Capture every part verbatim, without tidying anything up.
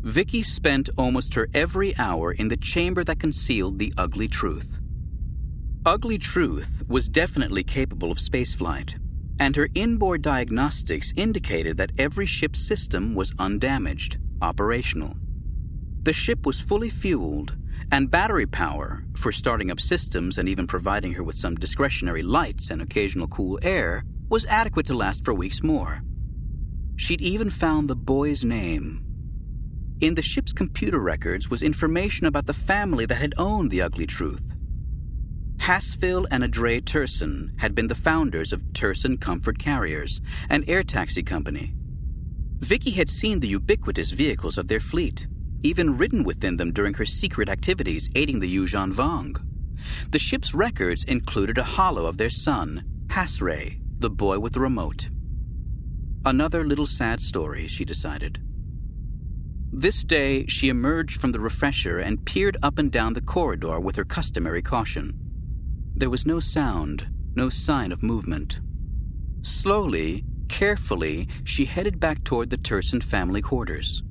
Vicky spent almost her every hour in the chamber that concealed the Ugly Truth. Ugly Truth was definitely capable of spaceflight, and her inboard diagnostics indicated that every ship's system was undamaged, operational. The ship was fully fueled, and battery power, for starting up systems and even providing her with some discretionary lights and occasional cool air, was adequate to last for weeks more. She'd even found the boy's name. In the ship's computer records was information about the family that had owned the Ugly Truth. Hassville and Adre Turson had been the founders of Turson Comfort Carriers, an air taxi company. Vicky had seen the ubiquitous vehicles of their fleet, even ridden within them during her secret activities aiding the Yuuzhan Vong. The ship's records included a holo of their son, Hasray, the boy with the remote. Another little sad story, she decided. This day, she emerged from the refresher and peered up and down the corridor with her customary caution. There was no sound, no sign of movement. Slowly, carefully, she headed back toward the Turson family quarters.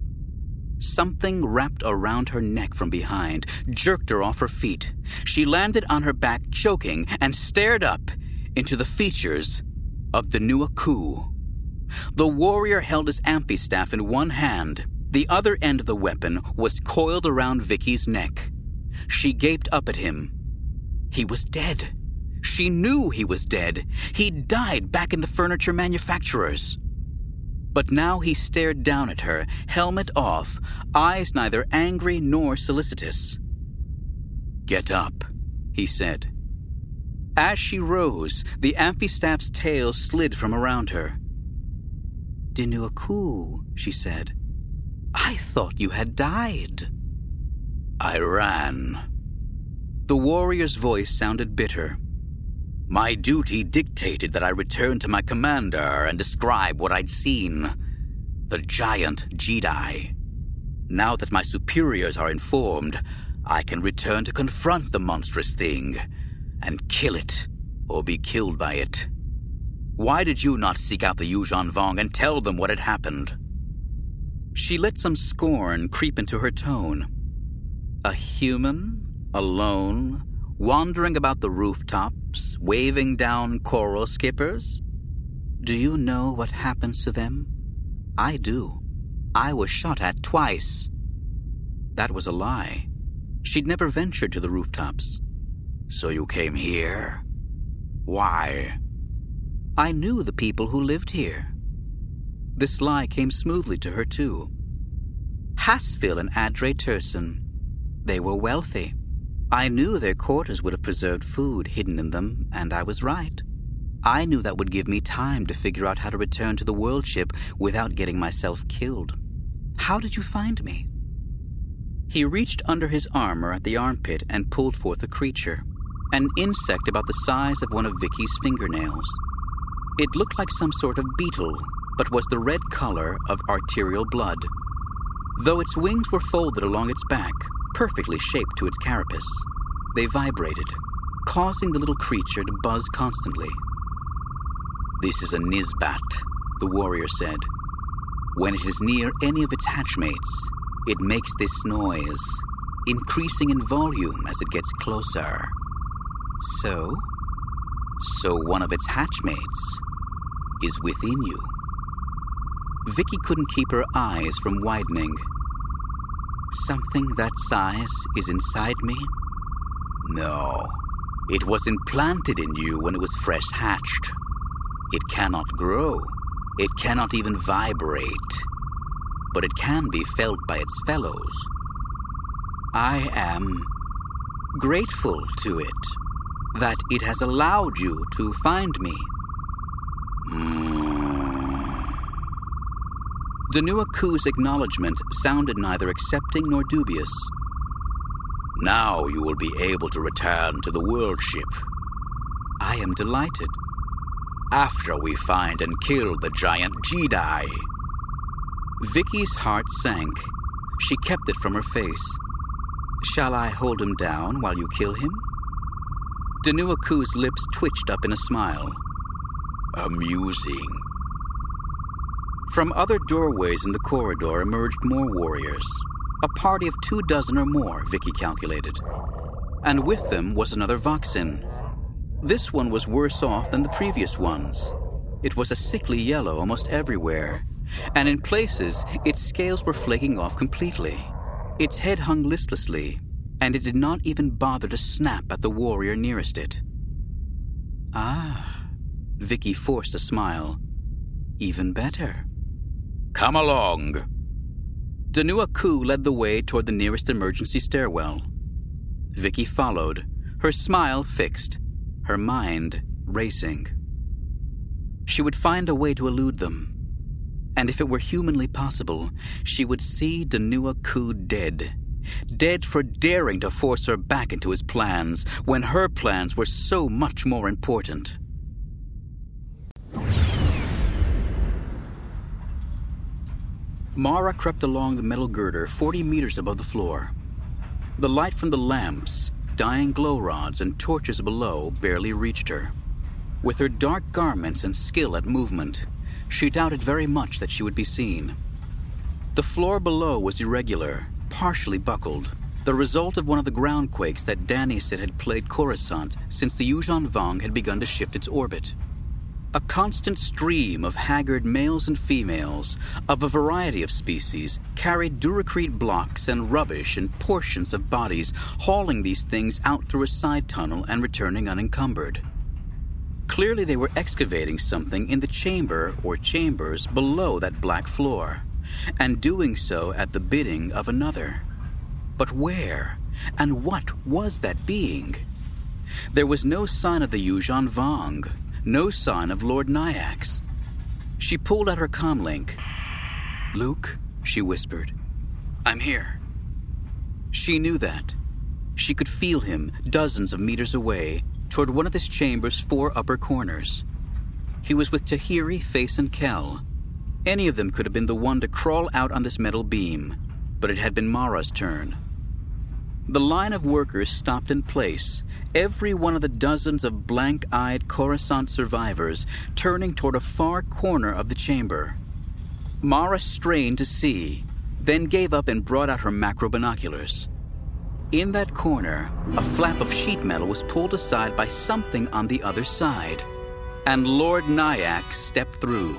Something wrapped around her neck from behind, jerked her off her feet. She landed on her back, choking, and stared up into the features of the new Aku. The warrior held his amphi-staff in one hand. The other end of the weapon was coiled around Vicky's neck. She gaped up at him. He was dead. She knew he was dead. He'd died back in the furniture manufacturer's. But now he stared down at her, helmet off, eyes neither angry nor solicitous. "Get up," he said. As she rose, the amphi-staff's tail slid from around her. "Dinu Aku," she said. "I thought you had died." "I ran." The warrior's voice sounded bitter. "My duty dictated that I return to my commander and describe what I'd seen. The giant Jedi. Now that my superiors are informed, I can return to confront the monstrous thing and kill it or be killed by it. Why did you not seek out the Yuuzhan Vong and tell them what had happened?" She let some scorn creep into her tone. A human, alone, wandering about the rooftops, waving down coral skippers? Do you know what happens to them? I do. I was shot at twice. That was a lie. She'd never ventured to the rooftops. "So you came here? Why?" "I knew the people who lived here." This lie came smoothly to her, too. Hassville and Adre Turson. They were wealthy. I knew their quarters would have preserved food hidden in them, and I was right. I knew that would give me time to figure out how to return to the world ship without getting myself killed. How did you find me?" He reached under his armor at the armpit and pulled forth a creature, an insect about the size of one of Vicky's fingernails. It looked like some sort of beetle, but was the red color of arterial blood. Though its wings were folded along its back, perfectly shaped to its carapace, they vibrated, causing the little creature to buzz constantly. "This is a Nizbat," the warrior said. "When it is near any of its hatchmates, it makes this noise, increasing in volume as it gets closer." So? So one of its hatchmates is within you. Vicky couldn't keep her eyes from widening. "Something that size is inside me?" "No. It was implanted in you when it was fresh hatched. It cannot grow. It cannot even vibrate. But it can be felt by its fellows. I am grateful to it that it has allowed you to find me." Mm. Dinu Aku's acknowledgement sounded neither accepting nor dubious. "Now you will be able to return to the world ship." "I am delighted." "After we find and kill the giant Jedi." Vicky's heart sank. She kept it from her face. "Shall I hold him down while you kill him?" Dinu Aku's lips twitched up in a smile. "Amusing." From other doorways in the corridor emerged more warriors. A party of two dozen or more, Vicky calculated. And with them was another Voxin. This one was worse off than the previous ones. It was a sickly yellow almost everywhere, and in places its scales were flaking off completely. Its head hung listlessly, and it did not even bother to snap at the warrior nearest it. Ah, Vicky forced a smile. Even better. Come along. Danua Ku led the way toward the nearest emergency stairwell. Vicky followed, her smile fixed, her mind racing. She would find a way to elude them. And if it were humanly possible, she would see Danua Ku dead. Dead for daring to force her back into his plans when her plans were so much more important. Mara crept along the metal girder forty meters above the floor. The light from the lamps, dying glow rods, and torches below barely reached her. With her dark garments and skill at movement, she doubted very much that she would be seen. The floor below was irregular, partially buckled, the result of one of the ground quakes that Danny said had plagued Coruscant since the Yuuzhan Vong had begun to shift its orbit. A constant stream of haggard males and females, of a variety of species, carried duracrete blocks and rubbish and portions of bodies, hauling these things out through a side tunnel and returning unencumbered. Clearly they were excavating something in the chamber or chambers below that black floor, and doing so at the bidding of another. But where, and what was that being? There was no sign of the Yuuzhan Vong, no sign of Lord Nyax. She pulled out her comlink. "Luke," she whispered. "I'm here." She knew that. She could feel him dozens of meters away, toward one of this chamber's four upper corners. He was with Tahiri, Face, and Kel. Any of them could have been the one to crawl out on this metal beam, but it had been Mara's turn. The line of workers stopped in place, every one of the dozens of blank-eyed Coruscant survivors turning toward a far corner of the chamber. Mara strained to see, then gave up and brought out her macro binoculars. In that corner, a flap of sheet metal was pulled aside by something on the other side, and Lord Nyax stepped through.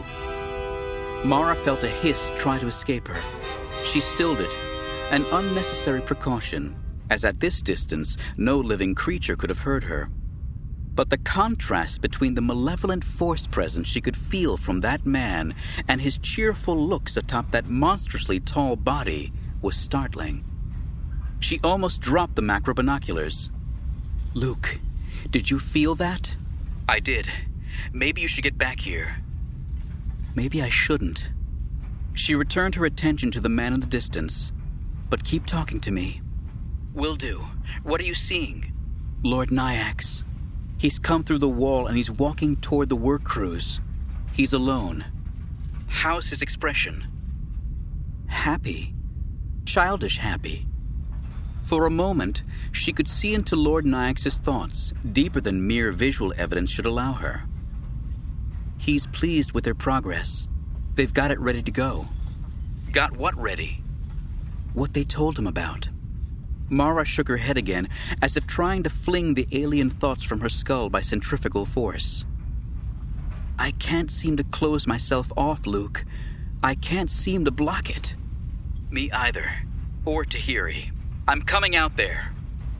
Mara felt a hiss try to escape her. She stilled it, an unnecessary precaution, as at this distance no living creature could have heard her. But the contrast between the malevolent force presence she could feel from that man and his cheerful looks atop that monstrously tall body was startling. She almost dropped the macro binoculars. "Luke, did you feel that?" "I did. Maybe you should get back here." "Maybe I shouldn't." She returned her attention to the man in the distance. "But keep talking to me." "Will do. What are you seeing?" "Lord Nyax. He's come through the wall and he's walking toward the work crews. He's alone." "How's his expression?" "Happy. Childish happy." For a moment, she could see into Lord Nyax's thoughts, deeper than mere visual evidence should allow her. He's pleased with their progress. They've got it ready to go. "Got what ready?" "What they told him about." Mara shook her head again, as if trying to fling the alien thoughts from her skull by centrifugal force. "I can't seem to close myself off, Luke. I can't seem to block it." "Me either. Or Tahiri. I'm coming out there."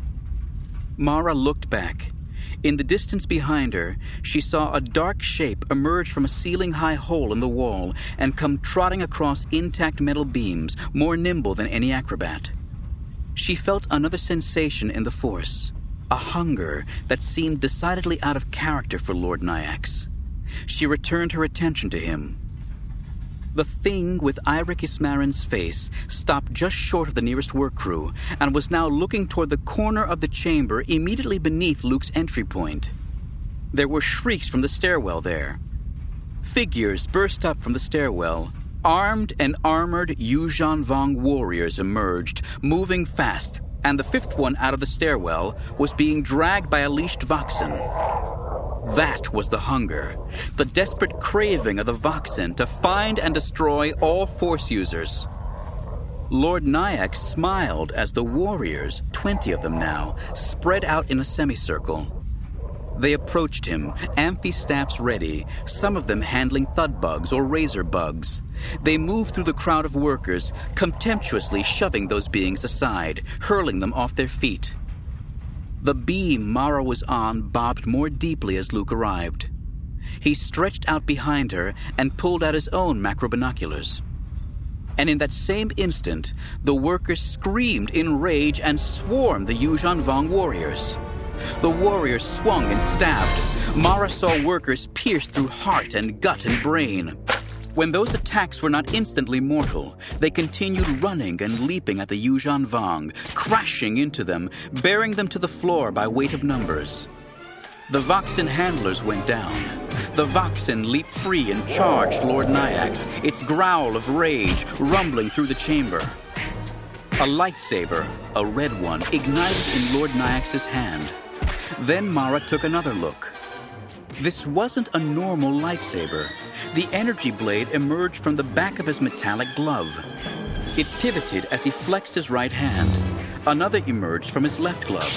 Mara looked back. In the distance behind her, she saw a dark shape emerge from a ceiling-high hole in the wall and come trotting across intact metal beams, more nimble than any acrobat. She felt another sensation in the Force, a hunger that seemed decidedly out of character for Lord Nyax. She returned her attention to him. The thing with Eirik Ismarin's face stopped just short of the nearest work crew and was now looking toward the corner of the chamber immediately beneath Luke's entry point. There were shrieks from the stairwell there. Figures burst up from the stairwell. Armed and armored Yuuzhan Vong warriors emerged, moving fast, and the fifth one out of the stairwell was being dragged by a leashed Voxen. That was the hunger, the desperate craving of the Voxen to find and destroy all Force users. Lord Nyax smiled as the warriors, twenty of them now, spread out in a semicircle. They approached him, amphi-staffs ready, some of them handling thud bugs or razor bugs. They moved through the crowd of workers, contemptuously shoving those beings aside, hurling them off their feet. The beam Mara was on bobbed more deeply as Luke arrived. He stretched out behind her and pulled out his own macrobinoculars. And in that same instant, the workers screamed in rage and swarmed the Yuuzhan Vong warriors. The warriors swung and stabbed. Mara saw workers pierced through heart and gut and brain. When those attacks were not instantly mortal, they continued running and leaping at the Yuuzhan Vong, crashing into them, bearing them to the floor by weight of numbers. The Voxen handlers went down. The Voxen leaped free and charged Lord Nyax, its growl of rage rumbling through the chamber. A lightsaber, a red one, ignited in Lord Nyax's hand. Then Mara took another look. This wasn't a normal lightsaber. The energy blade emerged from the back of his metallic glove. It pivoted as he flexed his right hand. Another emerged from his left glove.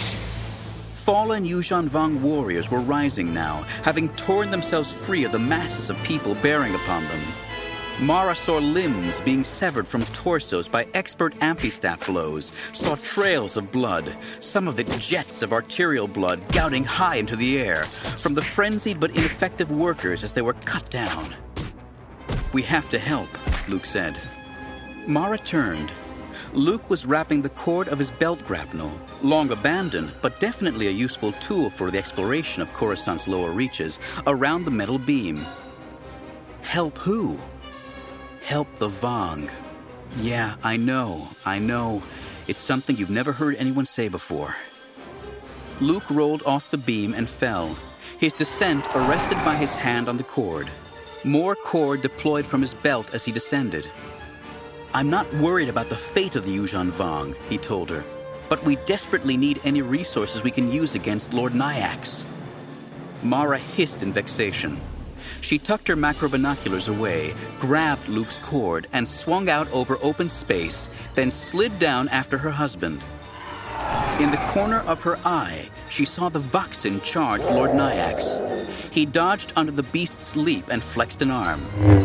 Fallen Yuuzhan Vong warriors were rising now, having torn themselves free of the masses of people bearing upon them. Mara saw limbs being severed from torsos by expert amphi-staff blows, saw trails of blood, some of it jets of arterial blood gouting high into the air, from the frenzied but ineffective workers as they were cut down. "We have to help," Luke said. Mara turned. Luke was wrapping the cord of his belt grapnel, long abandoned but definitely a useful tool for the exploration of Coruscant's lower reaches, around the metal beam. Help who? Help the Vong. Yeah, I know, I know. It's something you've never heard anyone say before. Luke rolled off the beam and fell, his descent arrested by his hand on the cord. More cord deployed from his belt as he descended. "I'm not worried about the fate of the Yuuzhan Vong," he told her, "but we desperately need any resources we can use against Lord Nyax." Mara hissed in vexation. She tucked her macrobinoculars away, grabbed Luke's cord, and swung out over open space, then slid down after her husband. In the corner of her eye, she saw the Voxen charge Lord Nyax. He dodged under the beast's leap and flexed an arm.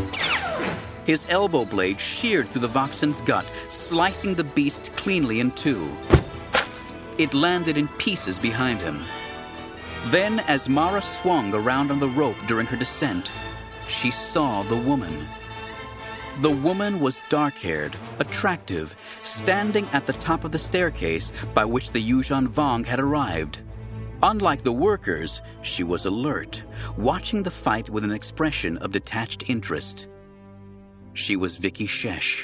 His elbow blade sheared through the Voxen's gut, slicing the beast cleanly in two. It landed in pieces behind him. Then, as Mara swung around on the rope during her descent, she saw the woman. The woman was dark-haired, attractive, standing at the top of the staircase by which the Yuuzhan Vong had arrived. Unlike the workers, she was alert, watching the fight with an expression of detached interest. She was Vicky Shesh.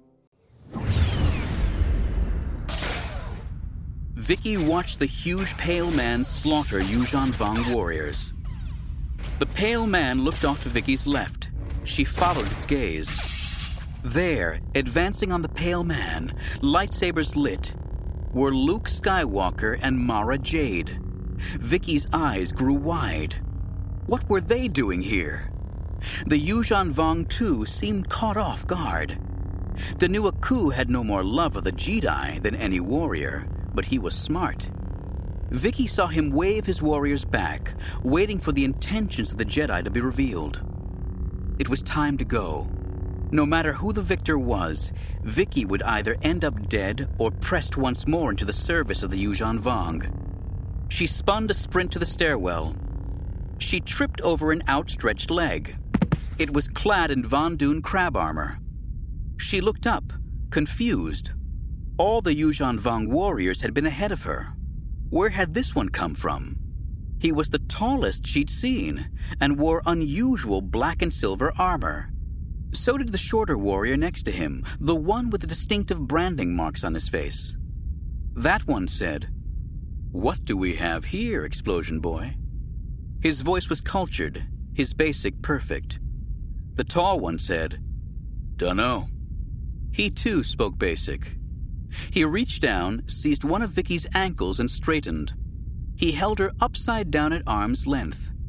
Vicky watched the huge pale man slaughter Yuuzhan Vong warriors. The pale man looked off to Vicky's left. She followed its gaze. There, advancing on the pale man, lightsabers lit, were Luke Skywalker and Mara Jade. Vicky's eyes grew wide. What were they doing here? The Yuuzhan Vong too seemed caught off guard. Danua Ku had no more love of the Jedi than any warrior, but he was smart. Vicky saw him wave his warriors back, waiting for the intentions of the Jedi to be revealed. It was time to go. No matter who the victor was, Vicky would either end up dead or pressed once more into the service of the Yuuzhan Vong. She spun to sprint to the stairwell. She tripped over an outstretched leg. It was clad in Von Dune crab armor. She looked up, confused. All the Yuuzhan Vong warriors had been ahead of her. Where had this one come from? He was the tallest she'd seen, and wore unusual black and silver armor. So did the shorter warrior next to him, the one with the distinctive branding marks on his face. That one said, "What do we have here, Explosion Boy?" His voice was cultured, his basic perfect. The tall one said, "Dunno." He too spoke basic. He reached down, seized one of Vicky's ankles, and straightened. He held her upside down at arm's length.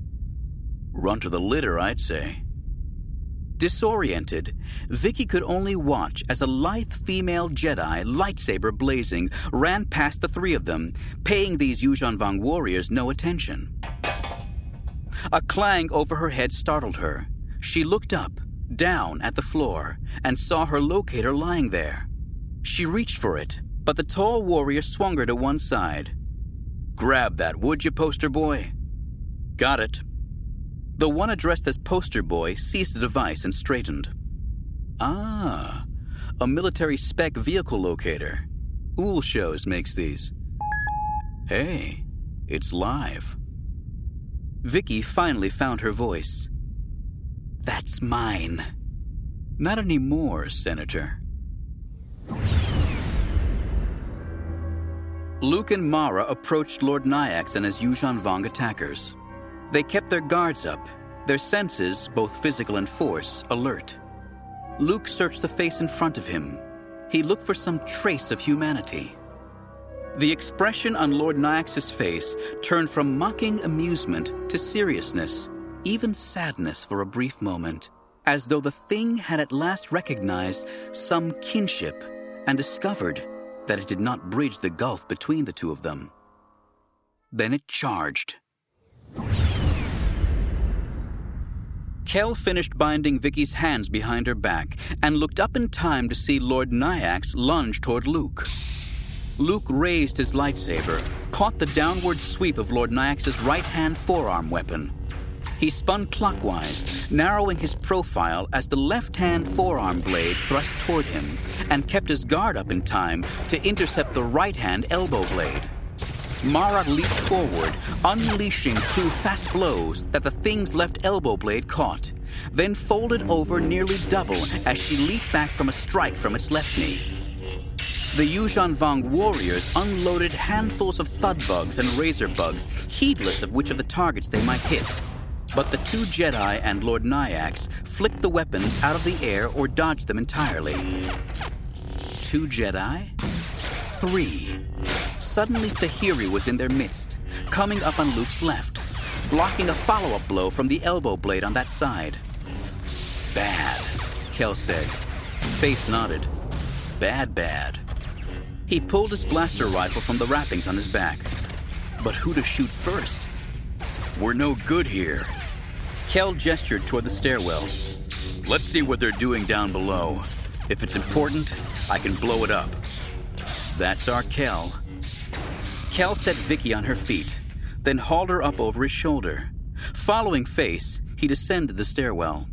Run to the litter, I'd say. Disoriented, Vicky could only watch as a lithe female Jedi, lightsaber blazing, ran past the three of them, paying these Yuuzhan Vong warriors no attention. A clang over her head startled her. She looked up, down at the floor, and saw her locator lying there. She reached for it, but the tall warrior swung her to one side. "Grab that, would you, poster boy?" "Got it." The one addressed as poster boy seized the device and straightened. Ah, a military spec vehicle locator. Ool Shows makes these. Hey, it's live. Vicky finally found her voice. "That's mine." "Not anymore, Senator." Luke and Mara approached Lord Nyax and his Yuuzhan Vong attackers. They kept their guards up, their senses, both physical and force, alert. Luke searched the face in front of him. He looked for some trace of humanity. The expression on Lord Nyax's face turned from mocking amusement to seriousness, even sadness for a brief moment, as though the thing had at last recognized some kinship and discovered that it did not bridge the gulf between the two of them. Then it charged. Kel finished binding Vicky's hands behind her back and looked up in time to see Lord Nyax lunge toward Luke. Luke raised his lightsaber, caught the downward sweep of Lord Nyax's right-hand forearm weapon. He spun clockwise, narrowing his profile as the left-hand forearm blade thrust toward him, and kept his guard up in time to intercept the right-hand elbow blade. Mara leaped forward, unleashing two fast blows that the thing's left elbow blade caught, then folded over nearly double as she leaped back from a strike from its left knee. The Yuuzhan Vong warriors unloaded handfuls of thud bugs and razor bugs, heedless of which of the targets they might hit. But the two Jedi and Lord Nyax flicked the weapons out of the air or dodged them entirely. Two Jedi? Three. Suddenly Tahiri was in their midst, coming up on Luke's left, blocking a follow-up blow from the elbow blade on that side. "Bad," Kel said. Face nodded. "Bad, bad." He pulled his blaster rifle from the wrappings on his back. But who to shoot first? "We're no good here." Kel gestured toward the stairwell. "Let's see what they're doing down below. If it's important, I can blow it up." That's our Kel. Kel set Vicky on her feet, then hauled her up over his shoulder. Following Face, he descended the stairwell.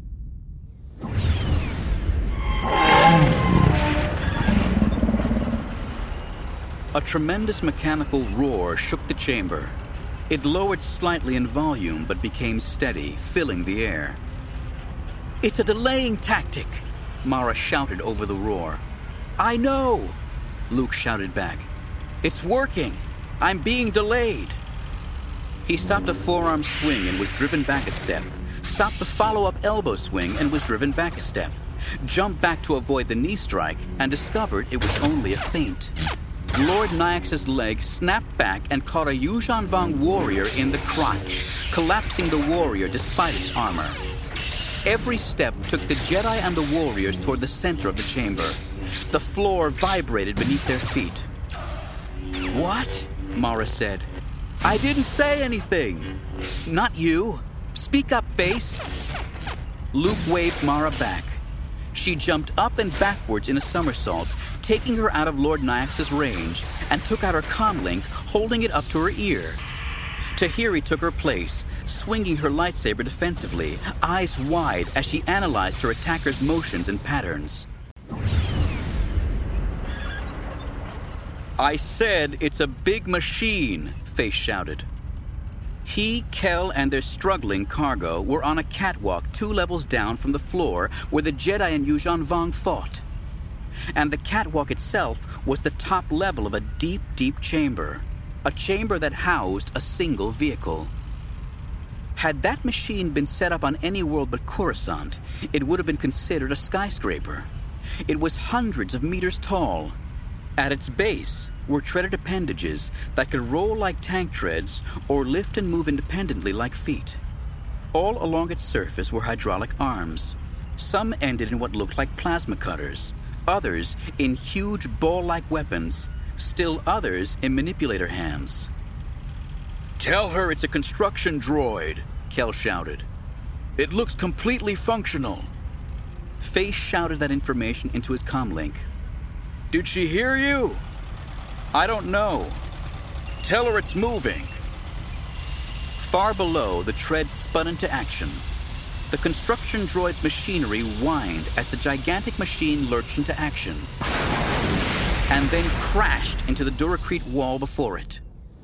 A tremendous mechanical roar shook the chamber. It lowered slightly in volume but became steady, filling the air. "It's a delaying tactic," Mara shouted over the roar. "I know," Luke shouted back. "It's working. I'm being delayed." He stopped a forearm swing and was driven back a step, stopped the follow-up elbow swing and was driven back a step, jumped back to avoid the knee strike and discovered it was only a feint. Lord Nyax's leg snapped back and caught a Yuuzhan Vong warrior in the crotch, collapsing the warrior despite its armor. Every step took the Jedi and the warriors toward the center of the chamber. The floor vibrated beneath their feet. "What?" Mara said. "I didn't say anything." "Not you. Speak up, Face." Luke waved Mara back. She jumped up and backwards in a somersault, taking her out of Lord Nyax's range, and took out her comlink, holding it up to her ear. Tahiri took her place, swinging her lightsaber defensively, eyes wide as she analyzed her attacker's motions and patterns. "I said it's a big machine," Face shouted. He, Kel, and their struggling cargo were on a catwalk two levels down from the floor where the Jedi and Yuuzhan Vong fought. And the catwalk itself was the top level of a deep, deep chamber, a chamber that housed a single vehicle. Had that machine been set up on any world but Coruscant, it would have been considered a skyscraper. It was hundreds of meters tall. At its base were treaded appendages that could roll like tank treads or lift and move independently like feet. All along its surface were hydraulic arms. Some ended in what looked like plasma cutters, others in huge ball-like weapons, still others in manipulator hands. "Tell her it's a construction droid," Kel shouted. "It looks completely functional." Face shouted that information into his comlink. "Did she hear you?" "I don't know." "Tell her it's moving." Far below, the tread spun into action. The construction droid's machinery whined as the gigantic machine lurched into action, and then crashed into the Duracrete wall before it.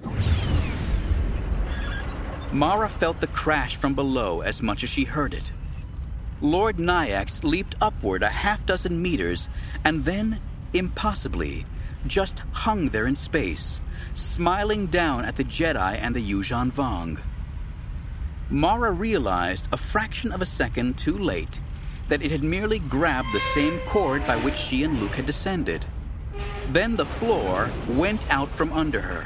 Mara felt the crash from below as much as she heard it. Lord Nyax leaped upward a half dozen meters and then, impossibly, just hung there in space, smiling down at the Jedi and the Yuuzhan Vong. Mara realized a fraction of a second too late that it had merely grabbed the same cord by which she and Luke had descended. Then the floor went out from under her.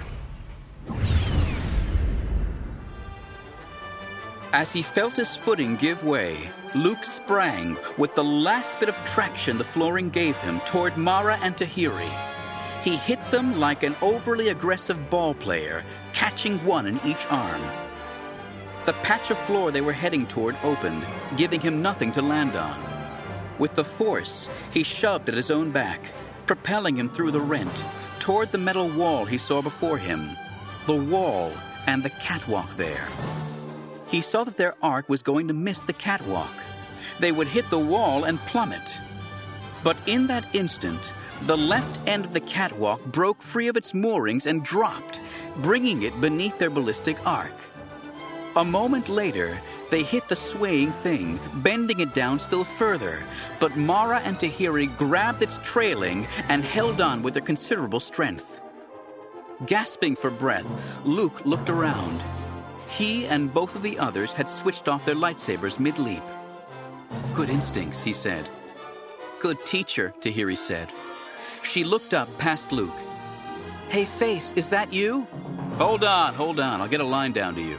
As he felt his footing give way, Luke sprang, with the last bit of traction the flooring gave him, toward Mara and Tahiri. He hit them like an overly aggressive ball player, catching one in each arm. The patch of floor they were heading toward opened, giving him nothing to land on. With the force, he shoved at his own back, propelling him through the rent, toward the metal wall he saw before him, the wall and the catwalk there. He saw that their arc was going to miss the catwalk. They would hit the wall and plummet. But in that instant, the left end of the catwalk broke free of its moorings and dropped, bringing it beneath their ballistic arc. A moment later, they hit the swaying thing, bending it down still further, but Mara and Tahiri grabbed its trailing and held on with their considerable strength. Gasping for breath, Luke looked around. He and both of the others had switched off their lightsabers mid-leap. "Good instincts," he said. "Good teacher," Tahiri said. She looked up past Luke. "Hey, Face, is that you?" "Hold on, hold on. I'll get a line down to you."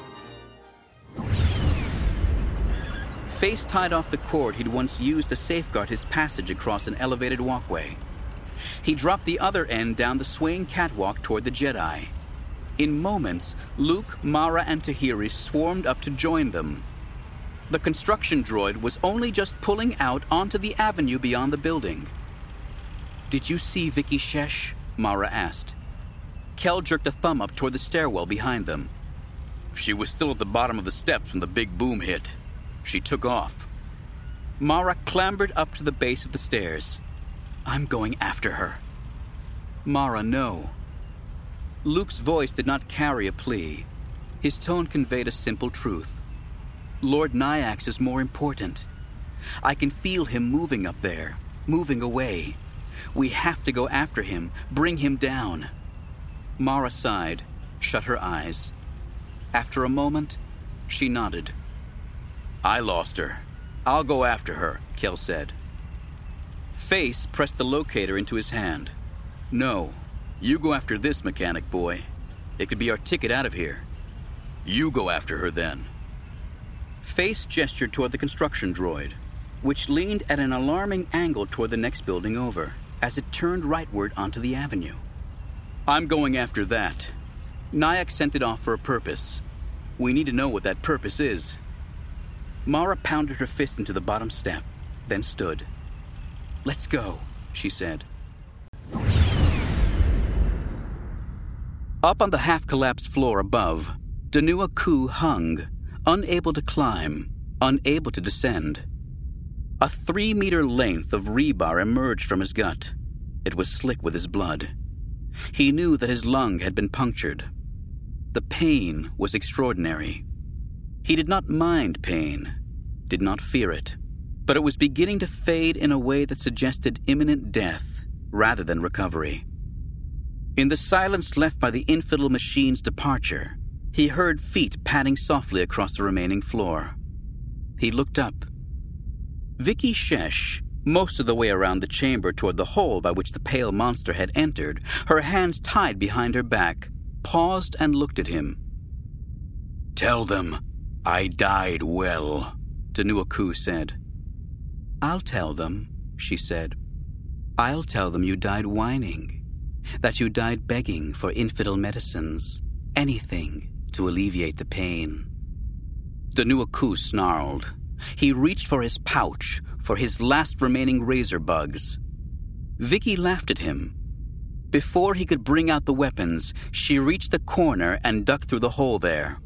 Face tied off the cord he'd once used to safeguard his passage across an elevated walkway. He dropped the other end down the swaying catwalk toward the Jedi. In moments, Luke, Mara, and Tahiri swarmed up to join them. The construction droid was only just pulling out onto the avenue beyond the building. "Did you see Vicky Shesh?" Mara asked. Kel jerked a thumb up toward the stairwell behind them. "She was still at the bottom of the steps when the big boom hit. She took off." Mara clambered up to the base of the stairs. "I'm going after her." "Mara, no." Luke's voice did not carry a plea. His tone conveyed a simple truth. "Lord Nyax is more important. I can feel him moving up there, moving away. We have to go after him, bring him down." Mara sighed, shut her eyes. After a moment, she nodded. "I lost her. I'll go after her," Kel said. Face pressed the locator into his hand. "No. You go after this mechanic boy. It could be our ticket out of here." "You go after her, then." Face gestured toward the construction droid, which leaned at an alarming angle toward the next building over, as it turned rightward onto the avenue. "I'm going after that. Nyax sent it off for a purpose. We need to know what that purpose is." Mara pounded her fist into the bottom step, then stood. "Let's go," she said. Up on the half-collapsed floor above, Danua Ku hung, unable to climb, unable to descend. A three-meter length of rebar emerged from his gut. It was slick with his blood. He knew that his lung had been punctured. The pain was extraordinary. He did not mind pain, did not fear it, but it was beginning to fade in a way that suggested imminent death rather than recovery. In the silence left by the infidel machine's departure, he heard feet padding softly across the remaining floor. He looked up. Vicky Shesh, most of the way around the chamber toward the hole by which the pale monster had entered, her hands tied behind her back, paused and looked at him. "Tell them," I died well, Danuaku said. I'll tell them, she said. I'll tell them you died whining, that you died begging for infidel medicines, anything to alleviate the pain. Danuaku snarled. He reached for his pouch, for his last remaining razor bugs. Vicky laughed at him. Before he could bring out the weapons, she reached the corner and ducked through the hole there.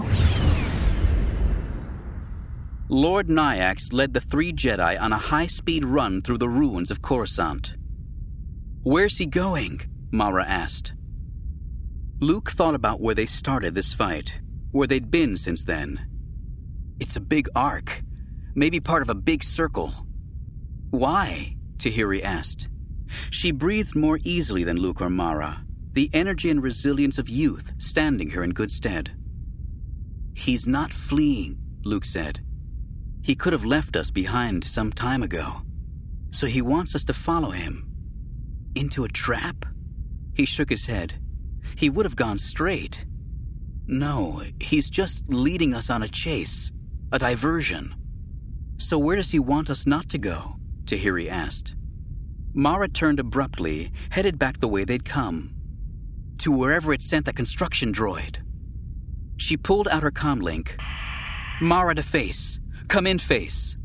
Lord Nyax led the three Jedi on a high-speed run through the ruins of Coruscant. Where's he going? Mara asked. Luke thought about where they started this fight, where they'd been since then. It's a big arc, maybe part of a big circle. Why? Tahiri asked. She breathed more easily than Luke or Mara, the energy and resilience of youth standing her in good stead. He's not fleeing, Luke said. He could have left us behind some time ago, so he wants us to follow him. Into a trap? He shook his head. He would have gone straight. No, he's just leading us on a chase, a diversion. So where does he want us not to go? Tahiri asked. Mara turned abruptly, headed back the way they'd come. To wherever it sent the construction droid. She pulled out her comlink. Mara to face. Come in, face.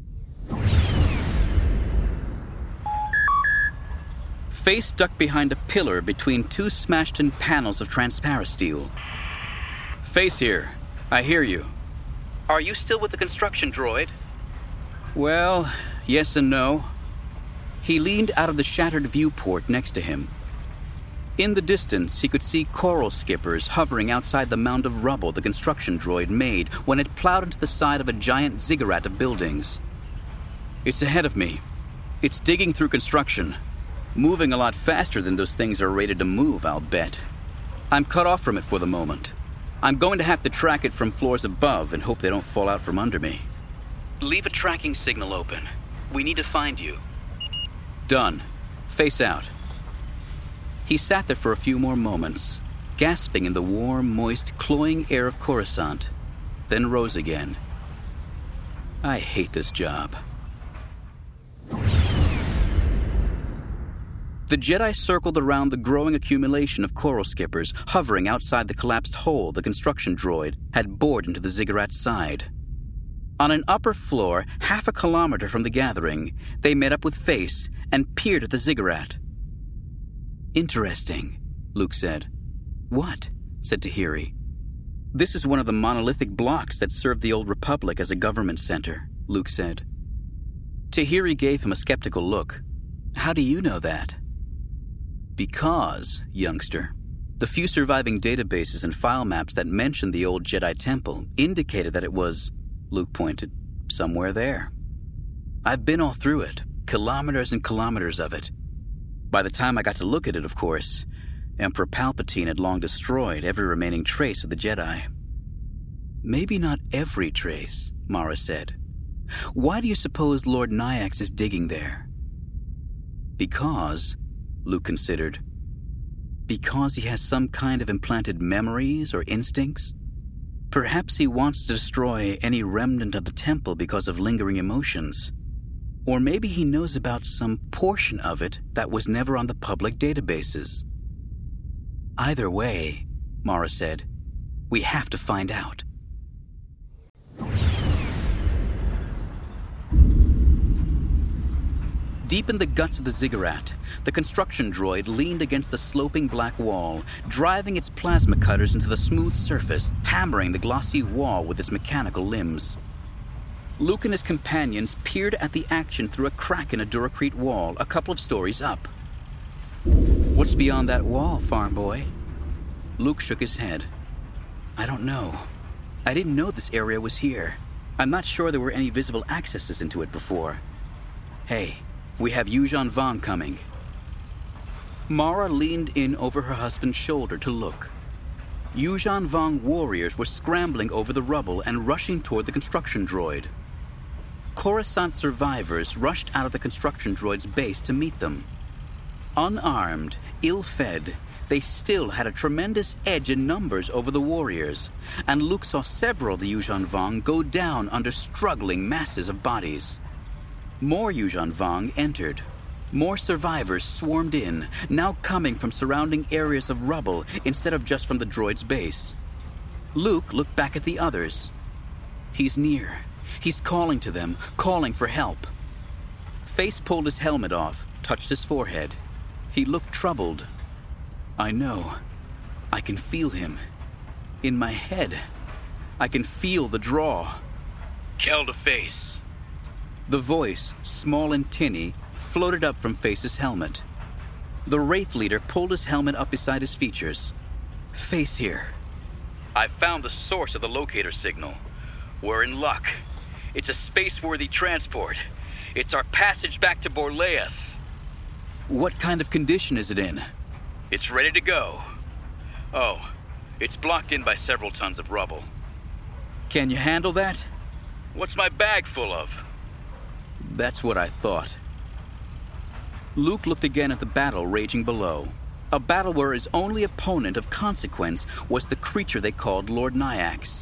Face ducked behind a pillar between two smashed-in panels of transparasteel. Face here. I hear you. Are you still with the construction droid? Well, yes and no. He leaned out of the shattered viewport next to him. In the distance, he could see coral skippers hovering outside the mound of rubble the construction droid made when it plowed into the side of a giant ziggurat of buildings. It's ahead of me. It's digging through construction. Moving a lot faster than those things are rated to move, I'll bet. I'm cut off from it for the moment. I'm going to have to track it from floors above and hope they don't fall out from under me. Leave a tracking signal open. We need to find you. Done. Face out. He sat there for a few more moments, gasping in the warm, moist, cloying air of Coruscant, then rose again. I hate this job. The Jedi circled around the growing accumulation of coral skippers hovering outside the collapsed hole the construction droid had bored into the ziggurat's side. On an upper floor, half a kilometer from the gathering, they met up with Face and peered at the ziggurat. Interesting, Luke said. What? Said Tahiri. This is one of the monolithic blocks that served the Old Republic as a government center, Luke said. Tahiri gave him a skeptical look. How do you know that? Because, youngster, the few surviving databases and file maps that mentioned the old Jedi Temple indicated that it was, Luke pointed, somewhere there. I've been all through it, kilometers and kilometers of it. By the time I got to look at it, of course, Emperor Palpatine had long destroyed every remaining trace of the Jedi. Maybe not every trace, Mara said. Why do you suppose Lord Nyax is digging there? Because, Luke considered, because he has some kind of implanted memories or instincts? Perhaps he wants to destroy any remnant of the temple because of lingering emotions. Or maybe he knows about some portion of it that was never on the public databases. Either way, Mara said, we have to find out. Deep in the guts of the ziggurat, the construction droid leaned against the sloping black wall, driving its plasma cutters into the smooth surface, hammering the glossy wall with its mechanical limbs. Luke and his companions peered at the action through a crack in a Duracrete wall a couple of stories up. What's beyond that wall, farm boy? Luke shook his head. I don't know. I didn't know this area was here. I'm not sure there were any visible accesses into it before. Hey, we have Yuuzhan Vong coming. Mara leaned in over her husband's shoulder to look. Yuuzhan Vong warriors were scrambling over the rubble and rushing toward the construction droid. Coruscant survivors rushed out of the construction droid's base to meet them. Unarmed, ill-fed, they still had a tremendous edge in numbers over the warriors, and Luke saw several of the Yuuzhan Vong go down under struggling masses of bodies. More Yuuzhan Vong entered. More survivors swarmed in, now coming from surrounding areas of rubble instead of just from the droid's base. Luke looked back at the others. He's near. He's calling to them, calling for help. Face pulled his helmet off, touched his forehead. He looked troubled. I know. I can feel him. In my head. I can feel the draw. Kill the Face. The voice, small and tinny, floated up from Face's helmet. The Wraith leader pulled his helmet up beside his features. Face here. I've found the source of the locator signal. We're in luck. It's a space-worthy transport. It's our passage back to Borleas. What kind of condition is it in? It's ready to go. Oh, it's blocked in by several tons of rubble. Can you handle that? What's my bag full of? That's what I thought. Luke looked again at the battle raging below. A battle where his only opponent of consequence was the creature they called Lord Nyax.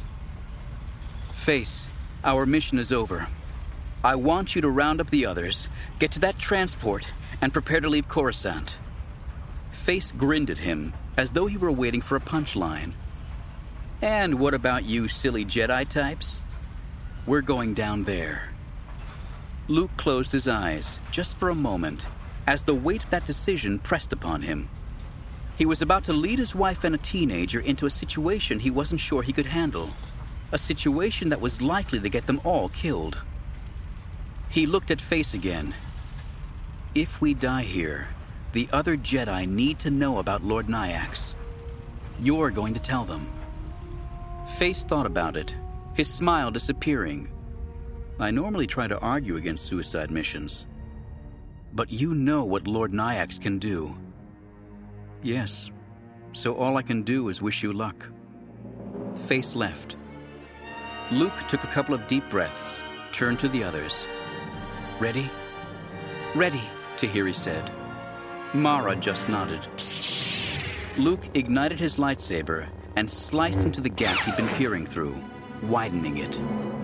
Face, our mission is over. I want you to round up the others, get to that transport, and prepare to leave Coruscant. Face grinned at him, as though he were waiting for a punchline. And what about you silly Jedi types? We're going down there. Luke closed his eyes, just for a moment, as the weight of that decision pressed upon him. He was about to lead his wife and a teenager into a situation he wasn't sure he could handle. A situation that was likely to get them all killed. He looked at Face again. If we die here, the other Jedi need to know about Lord Nyax. You're going to tell them. Face thought about it, his smile disappearing. I normally try to argue against suicide missions. But you know what Lord Nyax can do. Yes, so all I can do is wish you luck. Face left. Luke took a couple of deep breaths, turned to the others. Ready? Ready, Tahiri said. Mara just nodded. Luke ignited his lightsaber and sliced into the gap he'd been peering through, widening it.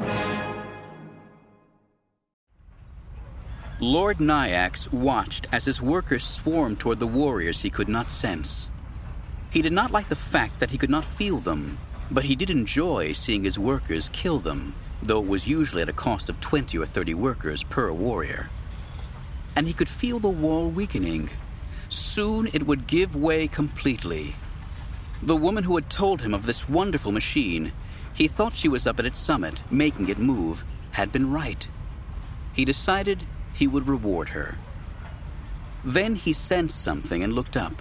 Lord Nyax watched as his workers swarmed toward the warriors he could not sense. He did not like the fact that he could not feel them, but he did enjoy seeing his workers kill them, though it was usually at a cost of twenty or thirty workers per warrior. And he could feel the wall weakening. Soon it would give way completely. The woman who had told him of this wonderful machine, he thought she was up at its summit, making it move, had been right. He decided he would reward her. Then he sensed something and looked up.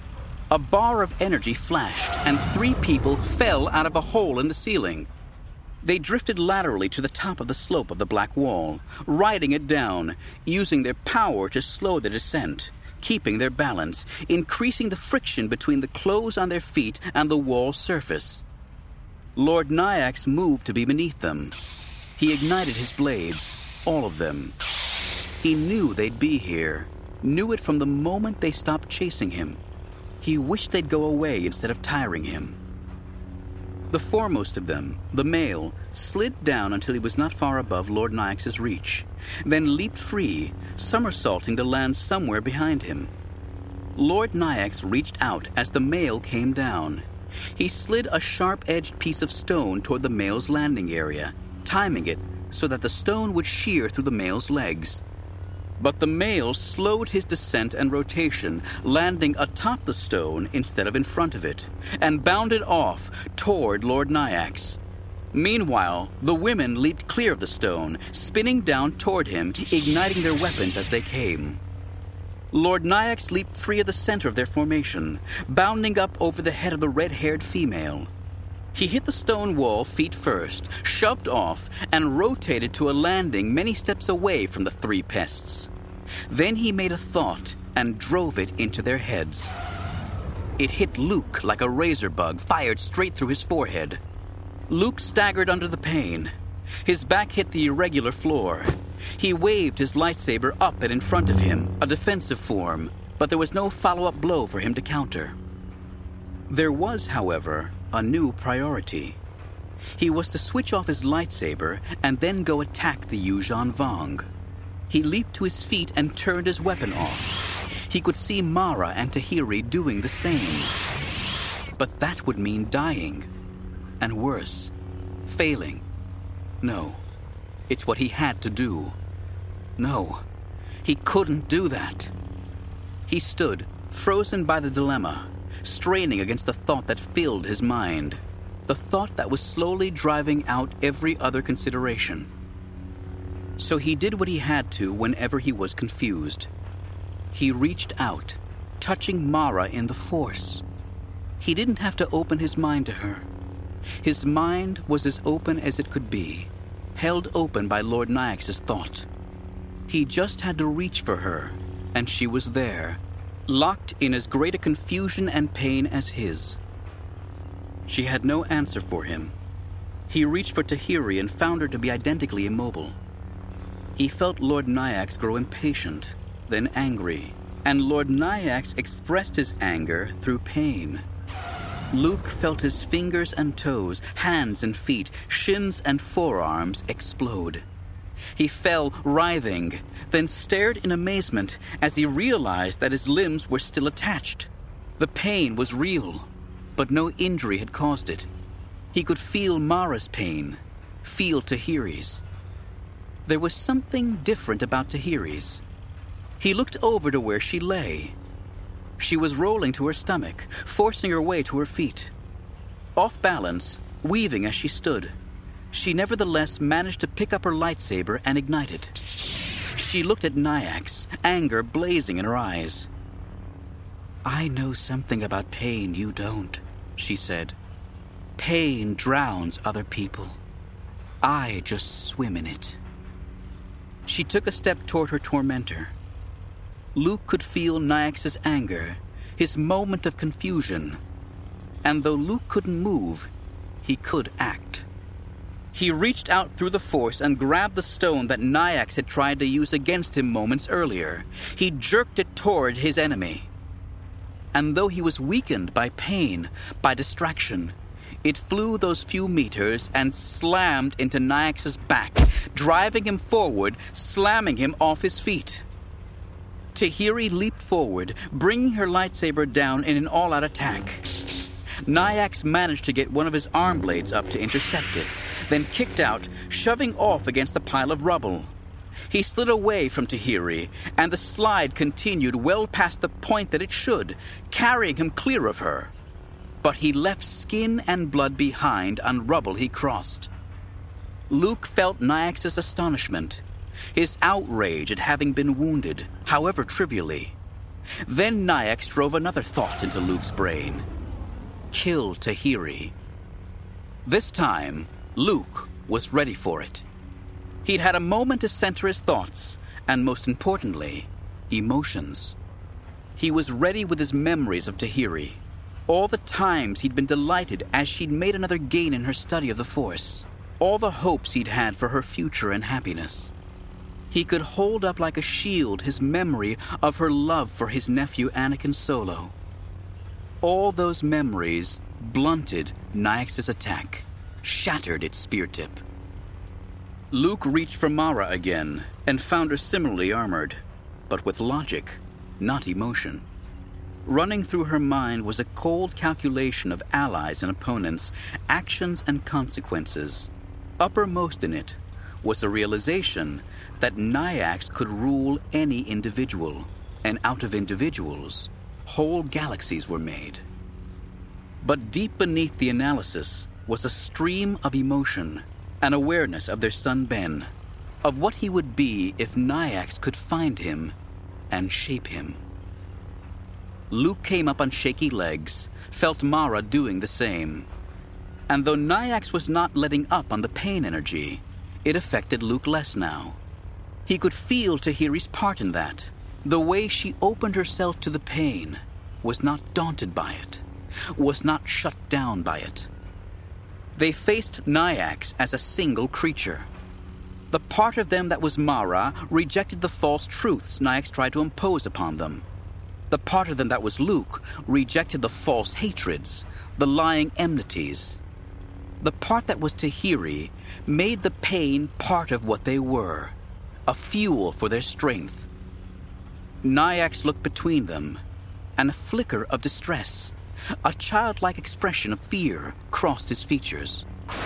A bar of energy flashed, and three people fell out of a hole in the ceiling. They drifted laterally to the top of the slope of the black wall, riding it down, using their power to slow the descent, keeping their balance, increasing the friction between the clothes on their feet and the wall surface. Lord Nyax moved to be beneath them. He ignited his blades, all of them. He knew they'd be here, knew it from the moment they stopped chasing him. He wished they'd go away instead of tiring him. The foremost of them, the male, slid down until he was not far above Lord Nyax's reach, then leaped free, somersaulting to land somewhere behind him. Lord Nyax reached out as the male came down. He slid a sharp-edged piece of stone toward the male's landing area, timing it so that the stone would shear through the male's legs. But the male slowed his descent and rotation, landing atop the stone instead of in front of it, and bounded off toward Lord Nyax. Meanwhile, the women leaped clear of the stone, spinning down toward him, igniting their weapons as they came. Lord Nyax leaped free of the center of their formation, bounding up over the head of the red-haired female. He hit the stone wall feet first, shoved off, and rotated to a landing many steps away from the three pests. Then he made a thought and drove it into their heads. It hit Luke like a razor bug fired straight through his forehead. Luke staggered under the pain. His back hit the irregular floor. He waved his lightsaber up and in front of him, a defensive form, but there was no follow-up blow for him to counter. There was, however, a new priority. He was to switch off his lightsaber and then go attack the Yuuzhan Vong. He leaped to his feet and turned his weapon off. He could see Mara and Tahiri doing the same. But that would mean dying. And worse, failing. No, it's what he had to do. No, he couldn't do that. He stood, frozen by the dilemma, straining against the thought that filled his mind, the thought that was slowly driving out every other consideration. So he did what he had to whenever he was confused. He reached out, touching Mara in the Force. He didn't have to open his mind to her. His mind was as open as it could be, held open by Lord Nyax's thought. He just had to reach for her, and she was there, locked in as great a confusion and pain as his. She had no answer for him. He reached for Tahiri and found her to be identically immobile. He felt Lord Nyax grow impatient, then angry, and Lord Nyax expressed his anger through pain. Luke felt his fingers and toes, hands and feet, shins and forearms explode. He fell, writhing, then stared in amazement as he realized that his limbs were still attached. The pain was real, but no injury had caused it. He could feel Mara's pain, feel Tahiri's. There was something different about Tahiri's. He looked over to where she lay. She was rolling to her stomach, forcing her way to her feet. Off balance, weaving as she stood, she nevertheless managed to pick up her lightsaber and ignite it. She looked at Nyax, anger blazing in her eyes. "I know something about pain you don't," she said. "Pain drowns other people. I just swim in it." She took a step toward her tormentor. Luke could feel Nyax's anger, his moment of confusion. And though Luke couldn't move, he could act. He reached out through the Force and grabbed the stone that Nyax had tried to use against him moments earlier. He jerked it toward his enemy. And though he was weakened by pain, by distraction, it flew those few meters and slammed into Nyax's back, driving him forward, slamming him off his feet. Tahiri leaped forward, bringing her lightsaber down in an all-out attack. Nyax managed to get one of his arm blades up to intercept it, then kicked out, shoving off against the pile of rubble. He slid away from Tahiri, and the slide continued well past the point that it should, carrying him clear of her. But he left skin and blood behind on rubble he crossed. Luke felt Nyax's astonishment, his outrage at having been wounded, however trivially. Then Nyax drove another thought into Luke's brain. Kill Tahiri. This time, Luke was ready for it. He'd had a moment to center his thoughts, and most importantly, emotions. He was ready with his memories of Tahiri, all the times he'd been delighted as she'd made another gain in her study of the Force, all the hopes he'd had for her future and happiness. He could hold up like a shield his memory of her love for his nephew Anakin Solo. All those memories blunted Nyax's attack, shattered its spear tip. Luke reached for Mara again and found her similarly armored, but with logic, not emotion. Running through her mind was a cold calculation of allies and opponents, actions and consequences. Uppermost in it was the realization that Nyax could rule any individual, and out of individuals, whole galaxies were made. But deep beneath the analysis was a stream of emotion, an awareness of their son Ben, of what he would be if Nyax could find him and shape him. Luke came up on shaky legs, felt Mara doing the same. And though Nyax was not letting up on the pain energy, it affected Luke less now. He could feel Tahiri's part in that. The way she opened herself to the pain, was not daunted by it, was not shut down by it. They faced Nyax as a single creature. The part of them that was Mara rejected the false truths Nyax tried to impose upon them. The part of them that was Luke rejected the false hatreds, the lying enmities. The part that was Tahiri made the pain part of what they were, a fuel for their strength. Nyax looked between them, and a flicker of distress, a childlike expression of fear crossed his features.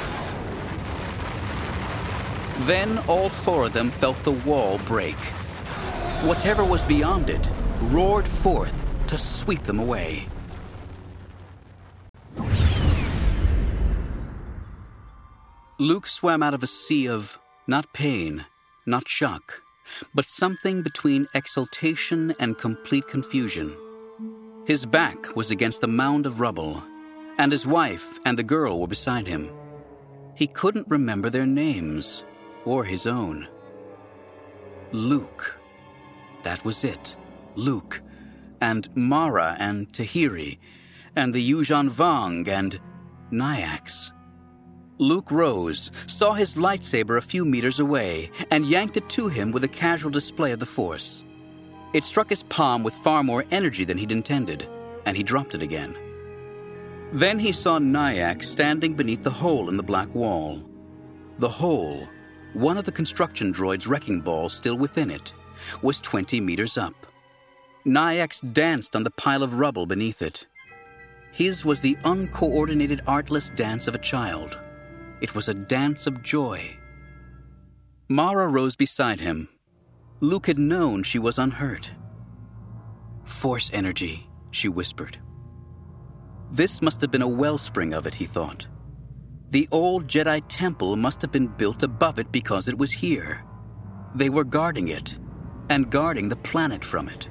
Then all four of them felt the wall break. Whatever was beyond it roared forth to sweep them away. Luke swam out of a sea of not pain, not shock, but something between exultation and complete confusion. His back was against a mound of rubble, and his wife and the girl were beside him. He couldn't remember their names, or his own. Luke. That was it. Luke. And Mara and Tahiri, and the Yuuzhan Vong and Nyax. Luke rose, saw his lightsaber a few meters away, and yanked it to him with a casual display of the Force. It struck his palm with far more energy than he'd intended, and he dropped it again. Then he saw Nyax standing beneath the hole in the black wall. The hole, one of the construction droid's wrecking balls still within it, was twenty meters up. Nyax danced on the pile of rubble beneath it. His was the uncoordinated, artless dance of a child. It was a dance of joy. Mara rose beside him. Luke had known she was unhurt. "Force energy," she whispered. This must have been a wellspring of it, he thought. The old Jedi temple must have been built above it because it was here. They were guarding it, and guarding the planet from it.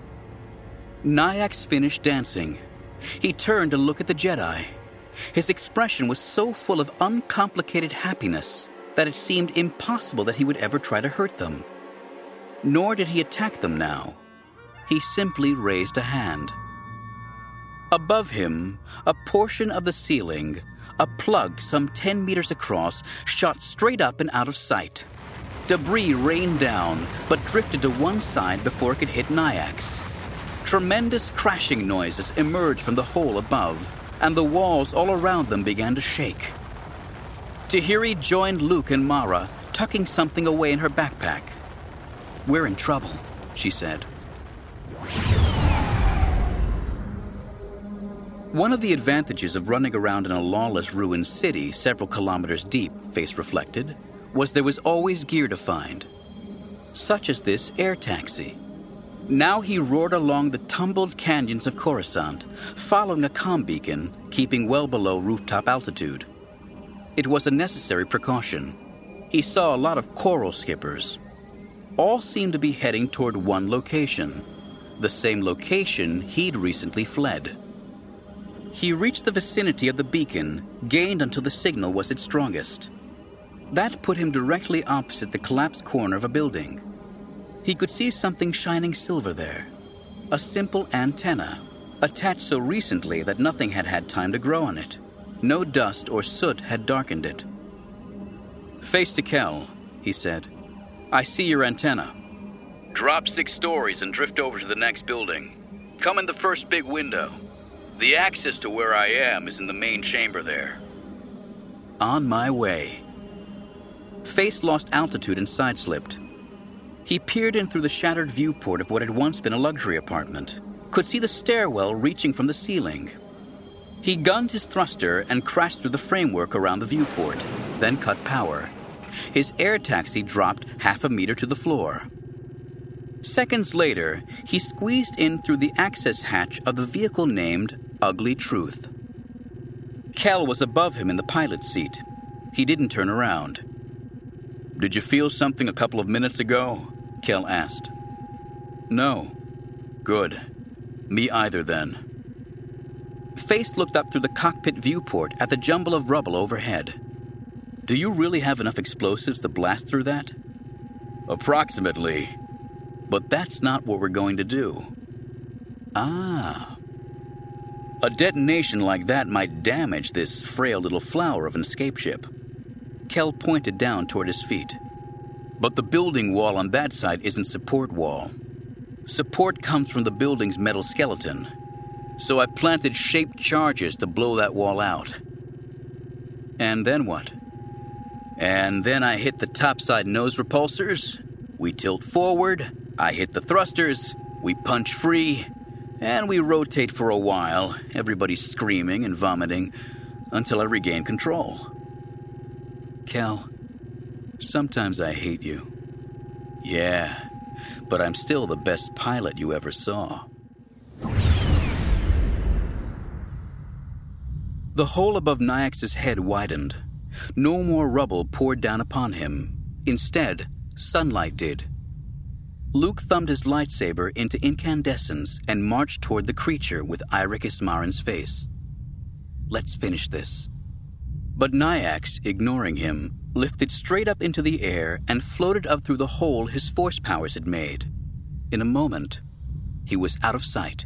Nyax finished dancing. He turned to look at the Jedi. His expression was so full of uncomplicated happiness that it seemed impossible that he would ever try to hurt them. Nor did he attack them now. He simply raised a hand. Above him, a portion of the ceiling, a plug some ten meters across, shot straight up and out of sight. Debris rained down, but drifted to one side before it could hit Nyax. Tremendous crashing noises emerged from the hole above, and the walls all around them began to shake. Tahiri joined Luke and Mara, tucking something away in her backpack. "We're in trouble," she said. One of the advantages of running around in a lawless ruined city several kilometers deep, Face reflected, was there was always gear to find. Such as this air taxi. Now he roared along the tumbled canyons of Coruscant, following a comm beacon, keeping well below rooftop altitude. It was a necessary precaution. He saw a lot of coral skippers. All seemed to be heading toward one location, the same location he'd recently fled. He reached the vicinity of the beacon, gained until the signal was its strongest. That put him directly opposite the collapsed corner of a building. He could see something shining silver there. A simple antenna, attached so recently that nothing had had time to grow on it. No dust or soot had darkened it. "Face to Kel," he said. "I see your antenna. Drop six stories and drift over to the next building. Come in the first big window. The access to where I am is in the main chamber there." On my way. Face lost altitude and sideslipped. He peered in through the shattered viewport of what had once been a luxury apartment, could see the stairwell reaching from the ceiling. He gunned his thruster and crashed through the framework around the viewport, then cut power. His air taxi dropped half a meter to the floor. Seconds later, he squeezed in through the access hatch of the vehicle named Ugly Truth. Kel was above him in the pilot's seat. He didn't turn around. "Did you feel something a couple of minutes ago?" Kel asked. "No." "Good. Me either, then." Face looked up through the cockpit viewport at the jumble of rubble overhead. "Do you really have enough explosives to blast through that?" "Approximately. But that's not what we're going to do." "Ah." "A detonation like that might damage this frail little flower of an escape ship." Kel pointed down toward his feet. "But the building wall on that side isn't support wall. Support comes from the building's metal skeleton, so I planted shaped charges to blow that wall out. And then what? And then I hit the topside nose repulsors, we tilt forward, I hit the thrusters, we punch free, and we rotate for a while, everybody screaming and vomiting, until I regain control. Cal, sometimes I hate you. Yeah, but I'm still the best pilot you ever saw. The hole above Nyax's head widened. No more rubble poured down upon him. Instead, sunlight did. Luke thumbed his lightsaber into incandescence and marched toward the creature with Eirik Ismarin's face. Let's finish this. But Nyax, ignoring him, lifted straight up into the air and floated up through the hole his force powers had made. In a moment, he was out of sight.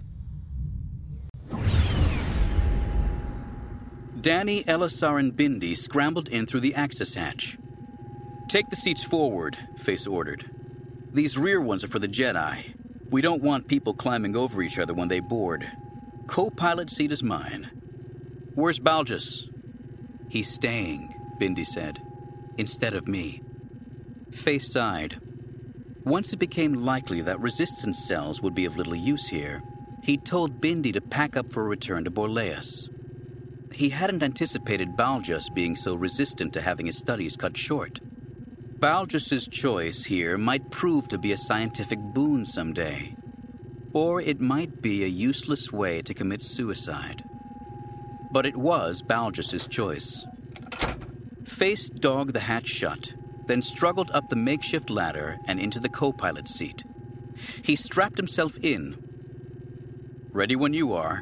Danny, Elisar, and Bindi scrambled in through the access hatch. Take the seats forward, Face ordered. These rear ones are for the Jedi. We don't want people climbing over each other when they board. Co-pilot seat is mine. Where's Balgus? He's staying, Bindi said, instead of me. Face sighed. Once it became likely that resistance cells would be of little use here, he told Bindi to pack up for a return to Borleas. He hadn't anticipated Balgus being so resistant to having his studies cut short. Balgus's choice here might prove to be a scientific boon someday. Or it might be a useless way to commit suicide. But it was Balgus's choice. Face dogged the hatch shut, then struggled up the makeshift ladder and into the co-pilot seat. He strapped himself in. Ready when you are.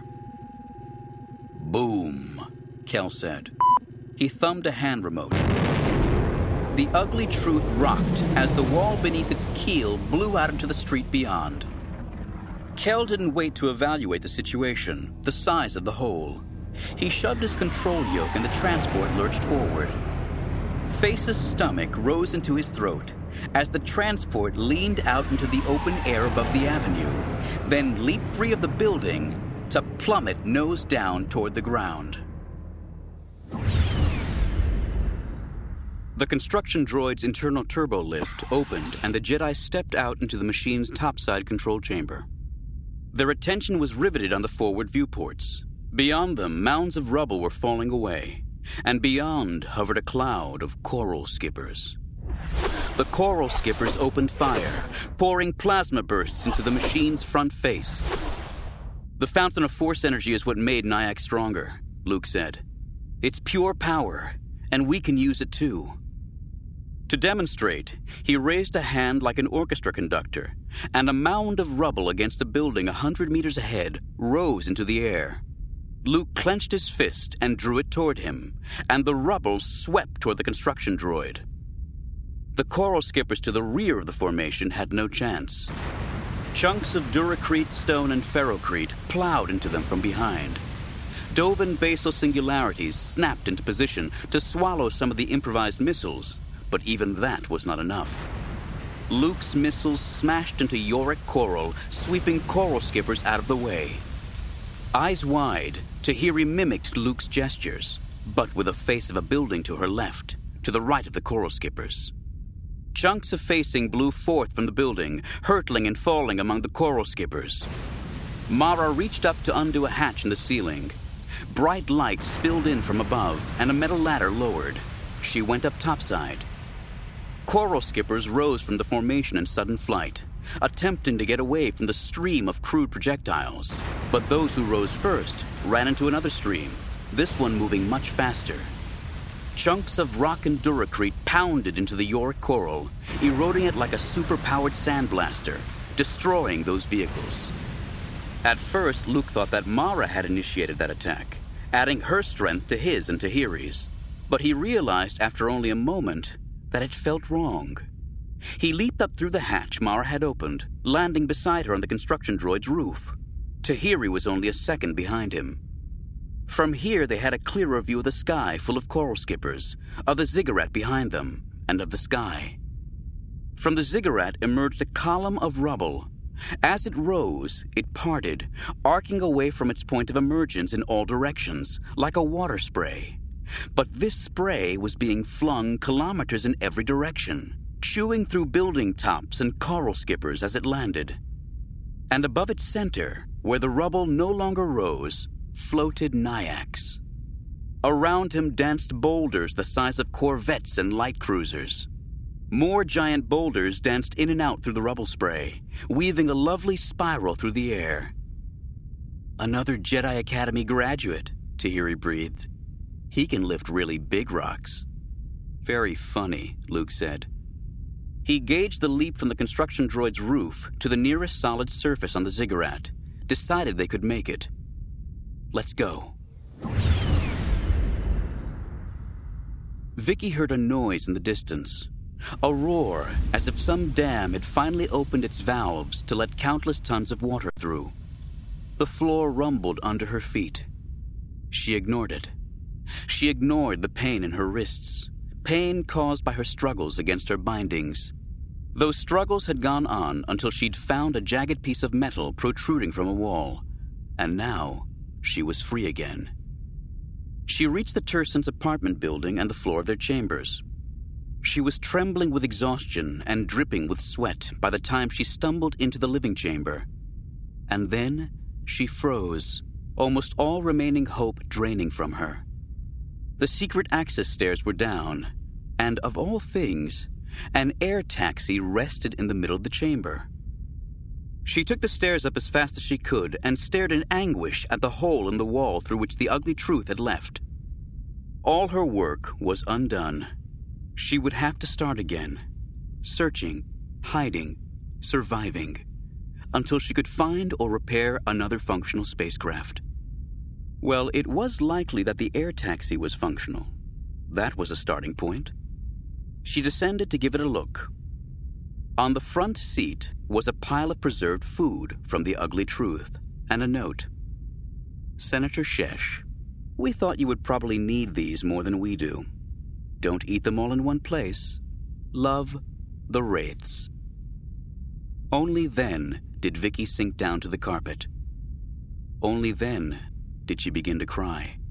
Boom, Kel said. He thumbed a hand remote. The ugly truth rocked as the wall beneath its keel blew out into the street beyond. Kel didn't wait to evaluate the situation, the size of the hole. He shoved his control yoke and the transport lurched forward. Face's stomach rose into his throat as the transport leaned out into the open air above the avenue, then leaped free of the building to plummet nose down toward the ground. The construction droid's internal turbo lift opened and the Jedi stepped out into the machine's topside control chamber. Their attention was riveted on the forward viewports. Beyond them, mounds of rubble were falling away, and beyond hovered a cloud of coral skippers. The coral skippers opened fire, pouring plasma bursts into the machine's front face. The fountain of force energy is what made Nyax stronger, Luke said. It's pure power, and we can use it too. To demonstrate, he raised a hand like an orchestra conductor, and a mound of rubble against a building a hundred meters ahead rose into the air. Luke clenched his fist and drew it toward him, and the rubble swept toward the construction droid. The coral skippers to the rear of the formation had no chance. Chunks of duracrete, stone, and ferrocrete plowed into them from behind. Dovan basal singularities snapped into position to swallow some of the improvised missiles, but even that was not enough. Luke's missiles smashed into Yorick coral, sweeping coral skippers out of the way. Eyes wide, Tahiri mimicked Luke's gestures, but with the face of a building to her left, to the right of the coral skippers. Chunks of facing blew forth from the building, hurtling and falling among the coral skippers. Mara reached up to undo a hatch in the ceiling. Bright light spilled in from above, and a metal ladder lowered. She went up topside. Coral skippers rose from the formation in sudden flight, attempting to get away from the stream of crude projectiles. But those who rose first ran into another stream, this one moving much faster. Chunks of rock and duracrete pounded into the Yorick coral, eroding it like a super-powered sandblaster, destroying those vehicles. At first, Luke thought that Mara had initiated that attack, adding her strength to his and Tahiri's. But he realized after only a moment that it felt wrong. He leaped up through the hatch Mara had opened, landing beside her on the construction droid's roof. Tahiri was only a second behind him. From here, they had a clearer view of the sky full of coral skippers, of the ziggurat behind them, and of the sky. From the ziggurat emerged a column of rubble, As it rose, it parted, arcing away from its point of emergence in all directions, like a water spray. But this spray was being flung kilometers in every direction, chewing through building tops and coral skippers as it landed. And above its center, where the rubble no longer rose, floated Nyax. Around him danced boulders the size of corvettes and light cruisers. More giant boulders danced in and out through the rubble spray, weaving a lovely spiral through the air. "Another Jedi Academy graduate," Tahiri breathed. "He can lift really big rocks." "Very funny," Luke said. He gauged the leap from the construction droid's roof to the nearest solid surface on the ziggurat, decided they could make it. "Let's go." Vicky heard a noise in the distance. A roar, as if some dam had finally opened its valves to let countless tons of water through. The floor rumbled under her feet. She ignored it. She ignored the pain in her wrists, pain caused by her struggles against her bindings. Those struggles had gone on until she'd found a jagged piece of metal protruding from a wall, and now she was free again. She reached the Tursons' apartment building and the floor of their chambers. She was trembling with exhaustion and dripping with sweat by the time she stumbled into the living chamber. And then she froze, almost all remaining hope draining from her. The secret access stairs were down, and of all things, an air taxi rested in the middle of the chamber. She took the stairs up as fast as she could and stared in anguish at the hole in the wall through which the ugly truth had left. All her work was undone. She would have to start again, searching, hiding, surviving, until she could find or repair another functional spacecraft. Well, it was likely that the air taxi was functional. That was a starting point. She descended to give it a look. On the front seat was a pile of preserved food from the ugly truth and a note. "Senator Shesh, we thought you would probably need these more than we do. Don't eat them all in one place. Love, the Wraiths." Only then did Vicky sink down to the carpet. Only then did she begin to cry.